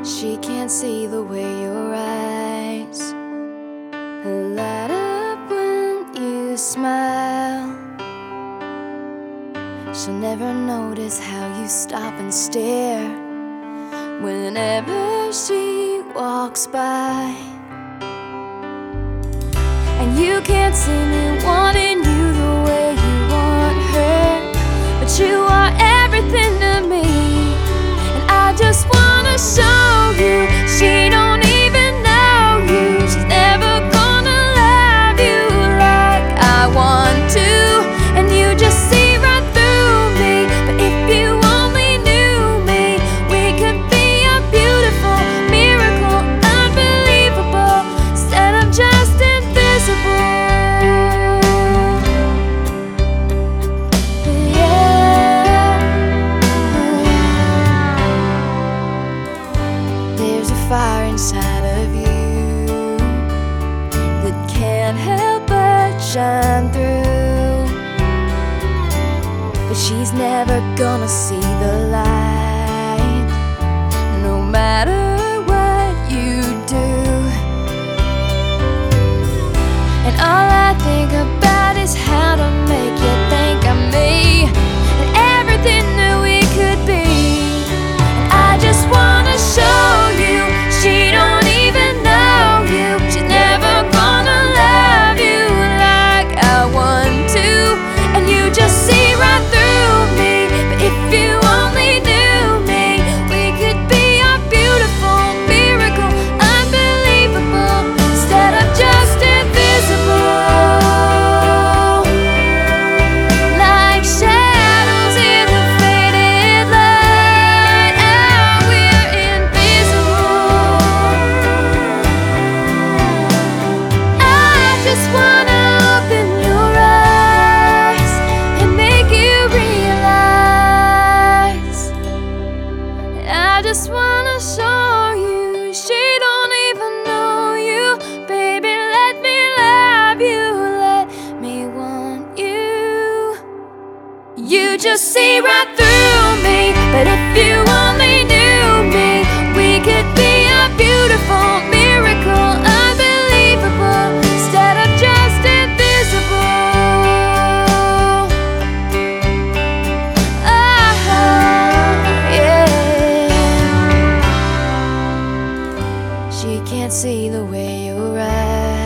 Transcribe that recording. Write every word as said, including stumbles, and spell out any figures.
She can't see the way your eyes light up when you smile. She'll never notice how you stop and stare whenever she walks by. And you can't see me wanting you the way you want her, but you are everything to me, and I just wanna show you she don't even know you. She's never gonna love you like I want to, and you just see right through me. But if you only knew me, we could be a beautiful miracle, unbelievable, instead of just invisible. Fire inside of you that can't help but shine through, but she's never gonna see the light, no matter what you do. And all I think about is how to make you think of me and everything that we could be. And I just wanna show you she don't even know you. She's never gonna love you like I want to, and you just see right through me. But if you only knew me, we could be a beautiful miracle, unbelievable, instead of just invisible. Like shadows in the faded light, oh, we're invisible. Just wanna open your eyes and make you realize. I just wanna show you she don't even know you. Baby, let me love you, let me want you. You just see right through me, but if you only knew me, we could be a beautiful miracle, unbelievable, instead of just invisible. Oh, yeah. She can't see the way your eyes